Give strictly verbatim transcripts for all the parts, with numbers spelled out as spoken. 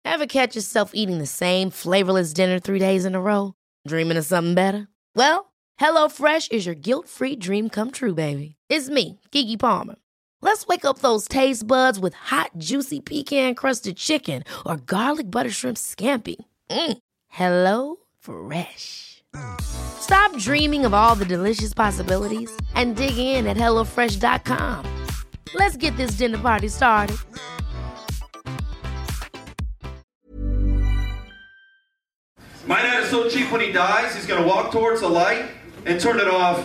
Ever catch yourself eating the same flavorless dinner three days in a row? Dreaming of something better? Well, HelloFresh is your guilt-free dream come true, baby. It's me, Keke Palmer. Let's wake up those taste buds with hot, juicy pecan-crusted chicken or garlic butter shrimp scampi. Mm. Hello Fresh. Stop dreaming of all the delicious possibilities and dig in at hello fresh dot com. Let's get this dinner party started. My dad is so cheap when he dies, he's gonna walk towards the light and turn it off.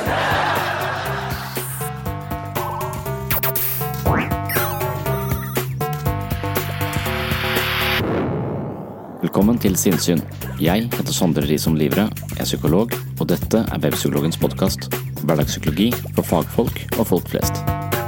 Velkommen til Sinnsyn. Jeg heter Sondre Risom Livre, jeg er psykolog, og dette er Webpsykologens podcast. Hverdagspsykologi for fagfolk og folk flest.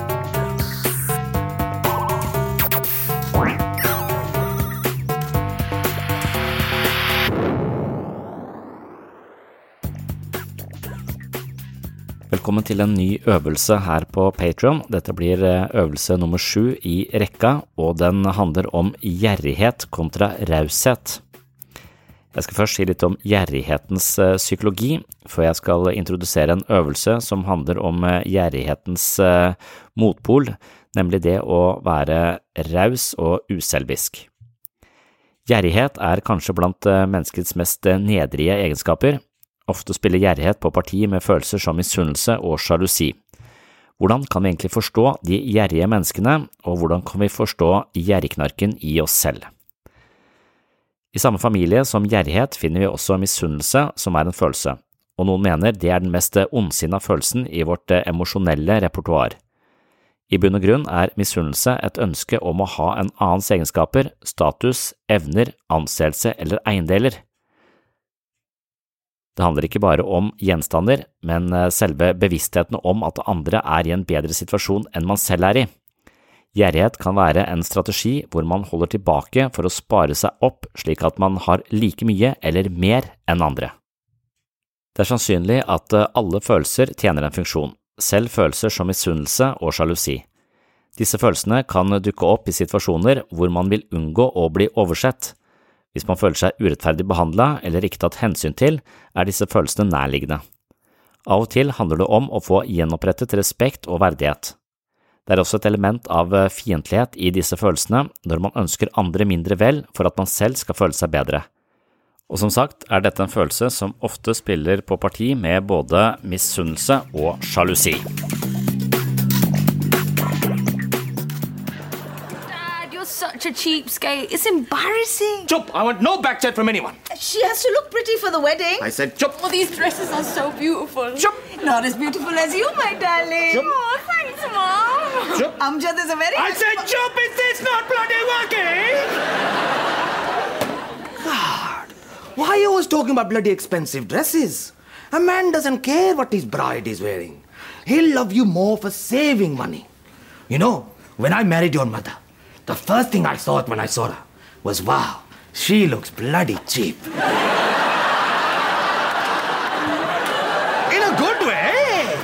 Velkommen til en ny øvelse her på Patreon. Dette blir øvelse nummer sju i rekka, og den handler om gjerrighet kontra raushet. Jeg skal først si litt om gjerrighetens psykologi, før jeg skal introdusere en øvelse som handler om gjerrighetens motpol, nemlig det å være raus og uselvisk. Gjerrighet er kanskje blant menneskets mest nedrige egenskaper. Ofte spiller gjerrighet på parti med følelser som misunnelse og sjalusi. Hvordan kan vi egentlig forstå de gjerrige menneskene, og hvordan kan vi forstå gjerrigknarken i oss selv? I samme familie som gjerrighet finner vi også misunnelse, som er en følelse, og noen mener det er den mest ondsinna følelsen i vårt emosjonelle repertoar. I bunn og grunn er misunnelse et ønske om å ha en annens egenskaper, status, evner, anseelse eller eiendeler. Det handler ikke bare om gjenstander, men selve bevisstheten om at andre er i en bedre situasjon enn man selv er i. Gjerrighet kan være en strategi hvor man holder tilbake for å spare seg opp slik at man har like mye eller mer enn andre. Det er sannsynlig at alle følelser tjener en funksjon, selv følelser som misunnelse og sjalusi. Disse følelsene kan dukke opp i situasjoner hvor man vil unngå å bli oversett. Hvis man føler seg urettferdig behandlet eller ikke tatt hensyn til, er disse følelsene nærliggende. Av og til handler det om å få gjenopprettet respekt og verdighet. Det er også et element av fiendtlighet i disse følelsene når man ønsker andre mindre vel for at man selv skal føle seg bedre. Og som sagt er dette en følelse som ofte spiller på parti med både misunnelse og sjalusi. Such a cheapskate. It's embarrassing. Chup, I want no back chat from anyone. She has to look pretty for the wedding. I said chup. Oh, these dresses are so beautiful. Chup. Not as beautiful as you, my darling. Chup. Oh, thanks, Mom. Chup. Amjad is a very... I said chup, is this not bloody working? God, why are you always talking about bloody expensive dresses? A man doesn't care what his bride is wearing. He'll love you more for saving money. You know, when I married your mother, the first thing I thought when I saw her was, wow, she looks bloody cheap. In a good way.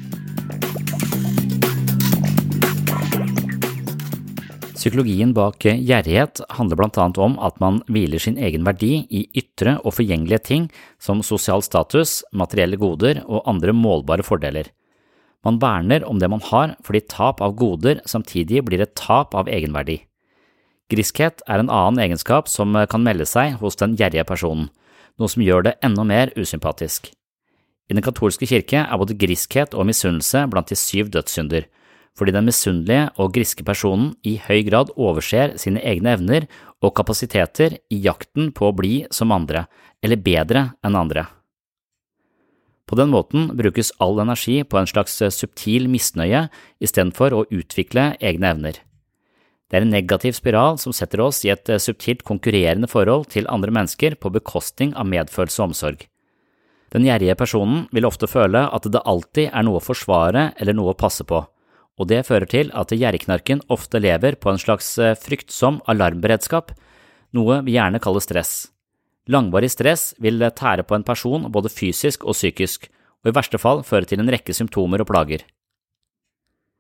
Psykologien bak gjerrighet handler blant annet om at man hviler sin egen verdi i ytre og forgjengelige ting som sosial status, materielle goder og andre målbare fordeler. Man verner om det man har fordi tap av goder samtidig blir et tap av egenverdi. Griskhet er en annen egenskap som kan melde seg hos den gjerrige personen, noe som gjør det enda mer usympatisk. I den katolske kirke er både griskhet og misunnelse blant de syv dødssynder, fordi den misunnelige og griske personen i høy grad overser sine egne evner og kapasiteter i jakten på å bli som andre, eller bedre enn andre. På den måten brukes all energi på en slags subtil misnøye i stedet for å utvikle egne evner. Det er en negativ spiral som setter oss i et subtilt konkurrerende forhold til andre mennesker på bekostning av medfølelse og omsorg. Den gjerrige personen vil ofte føle at det alltid er noe å forsvare eller noe å passe på, og det fører til at gjerrigknarken ofte lever på en slags fryktsom alarmberedskap, noe vi gjerne kaller stress. Langvarig stress vil tære på en person både fysisk og psykisk, og i verste fall føre til en rekke symptomer og plager.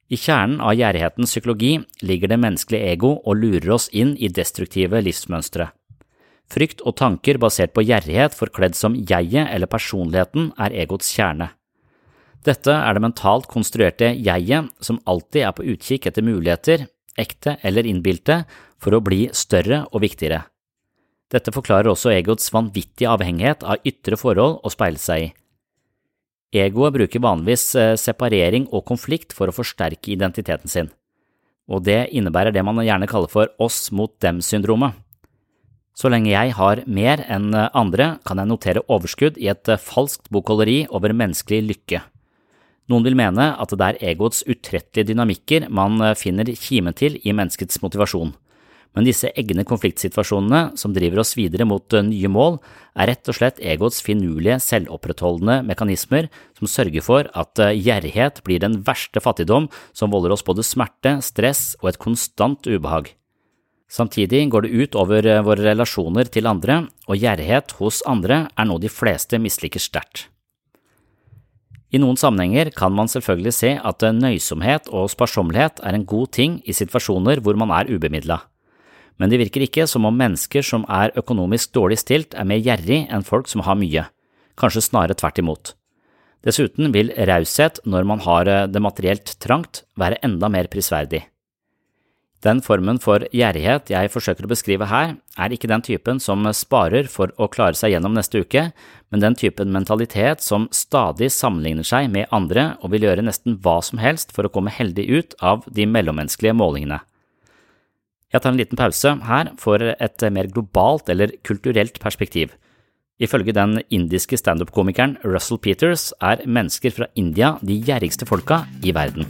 I kjernen av gjerrighetens psykologi ligger det menneskelige ego og lurer oss inn i destruktive livsmønstre. Frykt og tanker basert på gjerrighet forkledd som jeget eller personligheten er egots kjerne. Dette er det mentalt konstruerte jeget som alltid er på utkikk etter muligheter, ekte eller innbilte, for å bli større og viktigere. Dette forklarer også egots vanvittige avhengighet av ytre forhold å speile seg i. Egoet bruker vanligvis separering og konflikt for å forsterke identiteten sin, og det innebærer det man gjerne kaller for oss mot dem-syndromet. Så lenge jeg har mer enn andre, kan jeg notere overskudd i et falskt bokholderi over menneskelig lykke. Noen vil mene at det er egoets utrettelige dynamikker man finner kimen til i menneskets motivasjon. Men disse egne konfliktsituasjonene som driver oss videre mot nye mål, er rett og slett egoets finurlige, selvopprettholdende mekanismer som sørger for at gjerrighet blir den verste fattigdom som volder oss både smerte, stress og et konstant ubehag. Samtidig går det ut over våre relasjoner til andre, og gjerrighet hos andre er noe de fleste misliker sterkt. I noen sammenhenger kan man selvfølgelig se at nøysomhet og sparsommelighet er en god ting i situasjoner hvor man er ubemidlet. Men det virker ikke som om mennesker som er økonomisk dårlig stilt er mer gjerrig enn folk som har mye, kanskje snarere tvert imot. Dessuten vil raushet når man har det materielt trangt være enda mer prisverdig. Den formen for gjerrighet jeg forsøker å beskrive her, er ikke den typen som sparer for å klare seg gjennom neste uke, men den typen mentalitet som stadig sammenligner seg med andre og vil gjøre nesten hva som helst for å komme heldig ut av de mellommenneskelige målingene. Jeg tar en liten pause her for et mer globalt eller kulturelt perspektiv. Ifølge den indiske stand-up-komikeren Russell Peters er mennesker fra India de gjerrigste folka i verden.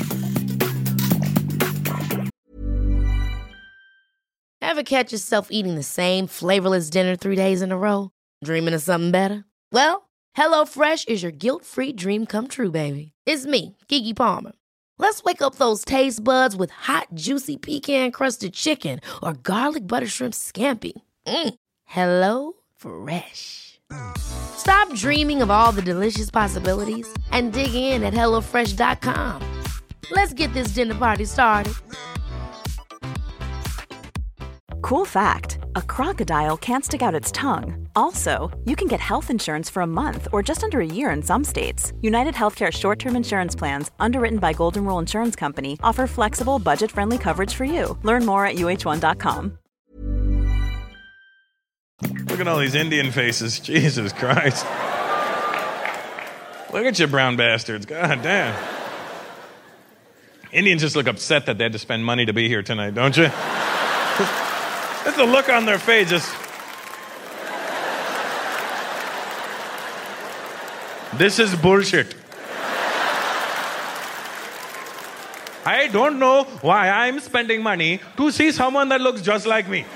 Ever catch yourself eating the same flavorless dinner three days in a row? Dreaming of something better? Well, HelloFresh is your guilt-free dream come true, baby. It's me, Keke Palmer. Let's wake up those taste buds with hot, juicy pecan-crusted chicken or garlic butter shrimp scampi. Mm. Hello Fresh. Stop dreaming of all the delicious possibilities and dig in at hello fresh dot com. Let's get this dinner party started. Cool fact, a crocodile can't stick out its tongue. Also, you can get health insurance for a month or just under a year in some states. United Healthcare short-term insurance plans, underwritten by Golden Rule Insurance Company, offer flexible, budget-friendly coverage for you. Learn more at U H one dot com. Look at all these Indian faces. Jesus Christ. Look at you brown bastards. God damn. Indians just look upset that they had to spend money to be here tonight, don't you? That's the look on their face, just... This is bullshit. I don't know why I'm spending money to see someone that looks just like me.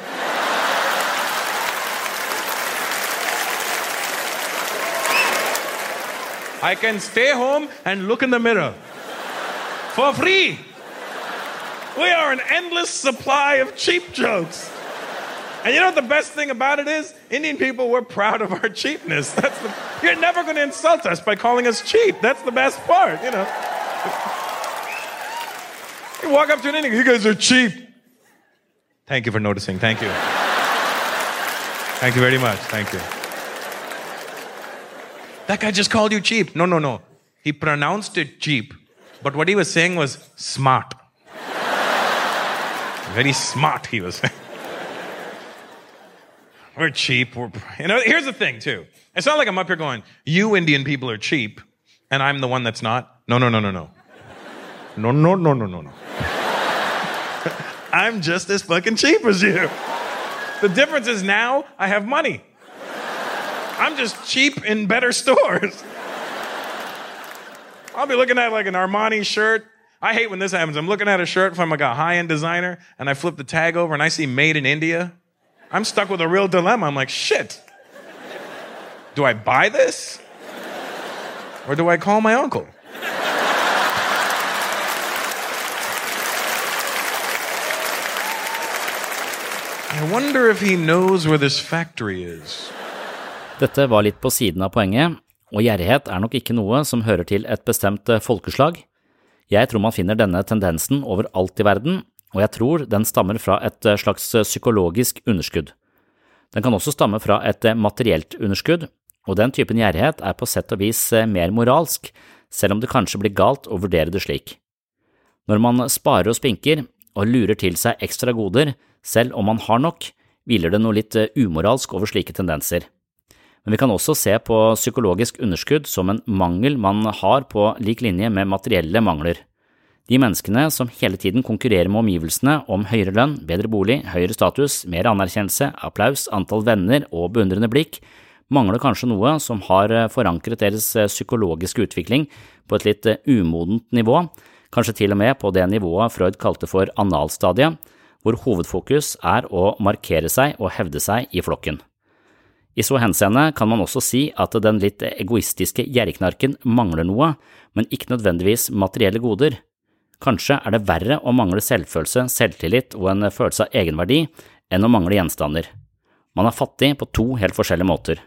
I can stay home and look in the mirror. For free. We are an endless supply of cheap jokes. And you know what the best thing about it is? Indian people, we're proud of our cheapness. That's the, you're never going to insult us by calling us cheap. That's the best part, you know. You walk up to an Indian, you guys are cheap. Thank you for noticing. Thank you. Thank you very much. Thank you. That guy just called you cheap. No, no, no. He pronounced it cheap. But what he was saying was smart. Very smart, he was saying. We're cheap. We're, you know, here's the thing, too. It's not like I'm up here going, you Indian people are cheap, and I'm the one that's not. No, no, no, no, no. No, no, no, no, no, no. I'm just as fucking cheap as you. The difference is now I have money. I'm just cheap in better stores. I'll be looking at like an Armani shirt. I hate when this happens. I'm looking at a shirt from like a high-end designer, and I flip the tag over, and I see made in India. I'm stuck with a real dilemma. I'm like, shit. Do I buy this? Or do I call my uncle? I wonder if he knows where this factory is. Dette var litt på siden av poenget, og gjerrighet er nok ikke noe som hører til et bestemt folkeslag. Jeg tror man finner denne tendensen overalt i verden, og jeg tror den stammer fra et slags psykologisk underskudd. Den kan også stamme fra et materielt underskudd, og den typen gjerrighet er på sett og vis mer moralsk, selv om det kanskje blir galt å vurdere det slik. Når man sparer og spinker og lurer til seg ekstra goder, selv om man har nok, hviler det noe litt umoralsk over slike tendenser. Men vi kan også se på psykologisk underskudd som en mangel man har på lik linje med materielle mangler. De menneskene som hele tiden konkurrerer med omgivelsene om høyere lønn, bedre bolig, høyere status, mer anerkjennelse, applaus, antall venner og beundrende blikk, mangler kanskje noe som har forankret deres psykologiske utvikling på et litt umodent nivå, kanskje til og med på det nivået Freud kalte for analstadiet, hvor hovedfokus er å markere seg og hevde seg i flokken. I så henseende kan man også si at den litt egoistiske gjerrigknarken mangler noe, men ikke nødvendigvis materielle goder. Kanskje er det verre å mangle selvfølelse, selvtillit og en følelse av egenverdi enn å mangle gjenstander. Man er fattig på to helt forskjellige måter.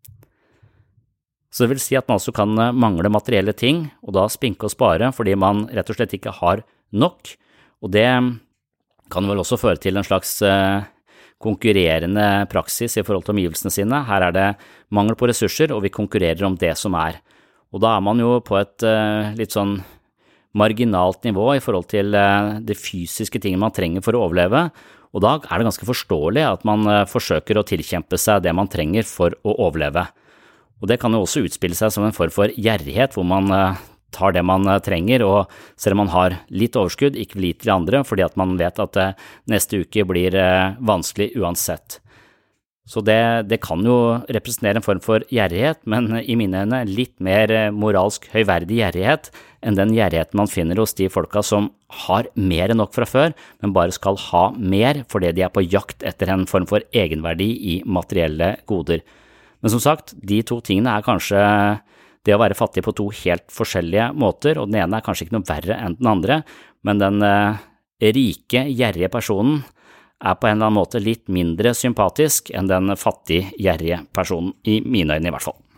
Så det vil si at man også kan mangle materielle ting, og da spinke og spare fordi man rett og slett ikke har nok, og det kan vel også føre til en slags konkurrerende praksis i forhold til omgivelsene sine. Her er det mangel på ressurser, og vi konkurrerer om det som er. Og da er man jo på et uh, litt sånn marginalt nivå i forhold til uh, det fysiske tingene man trenger for å overleve, og da er det ganske forståelig at man uh, forsøker å tilkjempe seg det man trenger for å overleve. Og det kan jo også utspille seg som en form for gjerrighet, hvor man uh, tar det man trenger, og selv om man har litt overskudd, ikke vil gi til andre, fordi at man vet at neste uke blir vanskelig uansett. Så det, det kan jo representere en form for gjerrighet, men i mine øyne litt mer moralsk høyverdig gjerrighet enn den gjerrigheten man finner hos de folka som har mer enn nok fra før, men bare skal ha mer fordi de er på jakt etter en form for egenverdi i materielle goder. Men som sagt, de to tingene er kanskje det å være fattig på to helt forskjellige måter, og den ene er kanskje ikke noe verre enn den andre, men den eh, rike, gjerrige personen er på en eller annen måte litt mindre sympatisk enn den fattig, gjerrige personen, i mine øyne i hvert fall.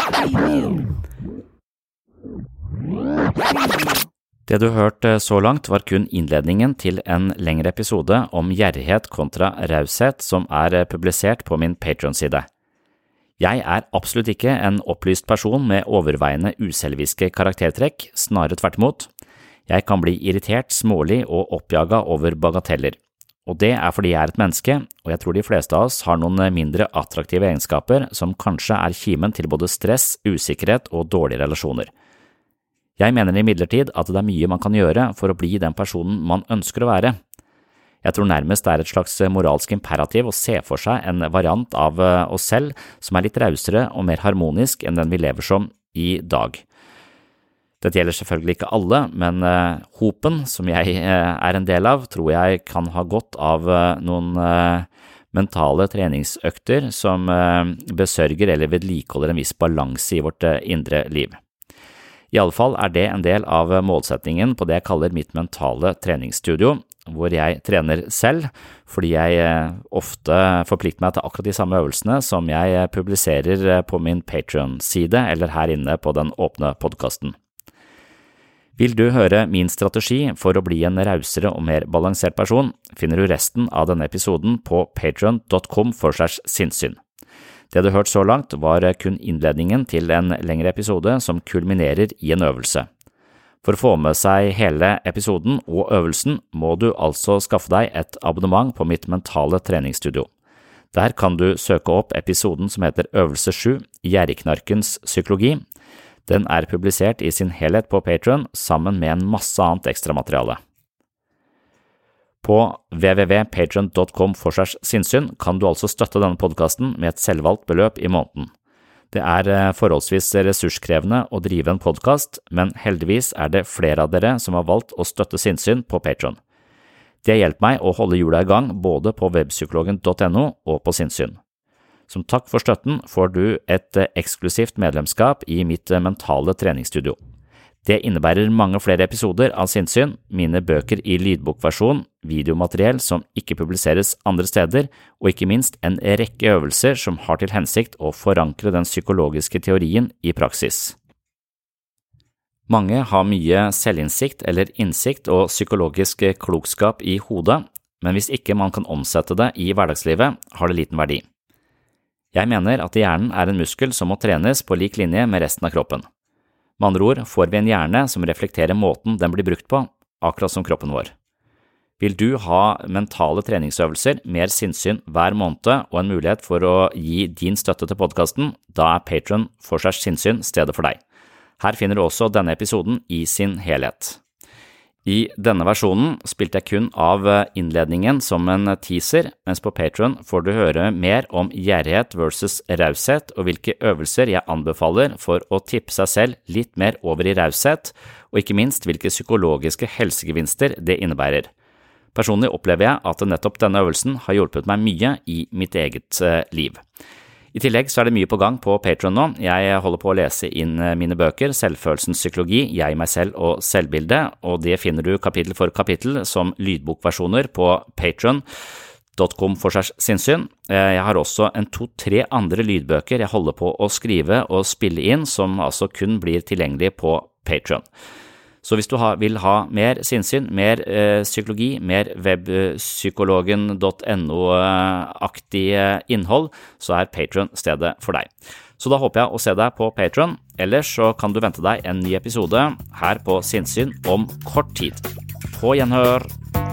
Det du hørte så langt var kun innledningen til en lengre episode om gjerrighet kontra raushet som er publisert på min Patreon-side. Jeg er absolutt ikke en opplyst person med overveiende uselviske karaktertrekk, snarere tvert imot. Jeg kan bli irritert, smålig og oppjaget over bagateller. Og det er fordi jeg er et menneske, og jeg tror de fleste av oss har noen mindre attraktive egenskaper som kanskje er kimen til både stress, usikkerhet og dårlige relasjoner. Jeg mener imidlertid at det er mye man kan gjøre for å bli den personen man ønsker å være. Jeg tror nærmest det er et slags moralsk imperativ å se for seg en variant av oss selv som er litt rausere og mer harmonisk enn den vi lever som i dag. Dette gjelder selvfølgelig ikke alle, men uh, hopen, som jeg uh, er en del av, tror jeg kan ha godt av uh, noen uh, mentale treningsøkter som uh, besørger eller vedlikeholder en viss balanse i vårt uh, indre liv. I alle fall er det en del av målsetningen på det jeg kaller mitt mentale treningsstudio, hvor jeg trener selv, fordi jeg ofte forplikter meg til akkurat de samme øvelsene som jeg publiserer på min Patreon-side eller her inne på den åpne podcasten. Vil du høre min strategi for å bli en rausere og mer balansert person, finner du resten av denne episoden på patreon dot com slash sinnssyn. Det du hørte så langt var kun innledningen til en lengre episode som kulminerer i en øvelse. For å få med seg hele episoden og øvelsen må du altså skaffe deg et abonnement på mitt mentale treningsstudio. Der kan du søke opp episoden som heter Øvelse sju, Gjerrigknarkens psykologi. Den er publisert i sin helhet på Patreon sammen med en masse annet ekstramateriale. På w w w punktum patreon dot com slash sinnssyn kan du altså støtte denne podcasten med et selvvalgt beløp i måneden. Det er forholdsvis ressurskrevende å drive en podcast, men heldigvis er det flere av dere som har valgt å støtte sinnssyn på Patreon. Det har hjulpet meg å holde hjula i gang både på webpsykologen dot no og på sinnssyn. Som takk for støtten får du et eksklusivt medlemskap i mitt mentale treningsstudio. Det innebærer mange flere episoder av sinnssyn, mine bøker i lydbokversjon, videomateriell som ikke publiseres andre steder, og ikke minst en rekke øvelser som har til hensikt å forankre den psykologiske teorien i praksis. Mange har mye selvinnsikt eller innsikt og psykologisk klokskap i hodet, men hvis ikke man kan omsette det i hverdagslivet, har det liten verdi. Jeg mener at hjernen er en muskel som må trenes på lik linje med resten av kroppen. Med andre ord får vi en hjerne som reflekterer måten den blir brukt på, akkurat som kroppen vår. Vil du ha mentale treningsøvelser, mer sinnssyn hver måned og en mulighet for å gi din støtte til podcasten, da er Patreon for seg sinnssyn stedet for deg. Her finner du også denne episoden i sin helhet. I denne versjonen spilte jeg kun av innledningen som en teaser, mens på Patreon får du høre mer om gjerrighet versus raushet og hvilke øvelser jeg anbefaler for å tippe seg selv litt mer over i raushet, og ikke minst hvilke psykologiske helsegevinster det innebærer. Personlig opplever jeg at nettopp denne øvelsen har hjulpet meg mye i mitt eget liv. I tillegg så er det mye på gang på Patreon nå. Jeg holder på å lese inn mine bøker, Selvfølelsens psykologi, Jeg, meg selv og selvbilde, og det finner du kapittel for kapittel som lydbokversjoner på patreon punktum com for seg sinnssyn. Jeg har også en to-tre andre lydbøker jeg holder på å skrive og spille inn, som altså kun blir tilgjengelig på Patreon. Så hvis du ha, vil ha mer sinnssyn, mer eh, psykologi, mer webpsykologen punktum no-aktig eh, innhold, så er Patreon stedet for deg. Så da håper jeg å se deg på Patreon, ellers så kan du vente deg en ny episode her på Sinnssyn om kort tid. På gjenhør!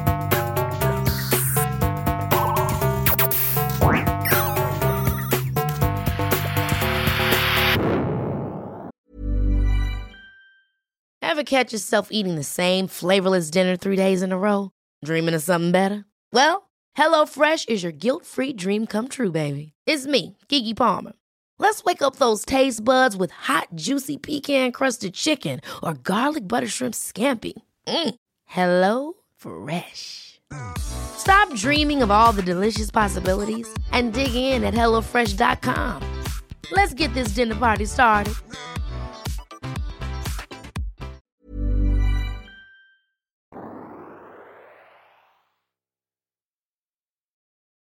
Ever catch yourself eating the same flavorless dinner three days in a row? Dreaming of something better? Well, HelloFresh is your guilt-free dream come true, baby. It's me, Keke Palmer. Let's wake up those taste buds with hot, juicy pecan-crusted chicken or garlic butter shrimp scampi. Mm. Hello Fresh. Stop dreaming of all the delicious possibilities and dig in at hello fresh dot com. Let's get this dinner party started.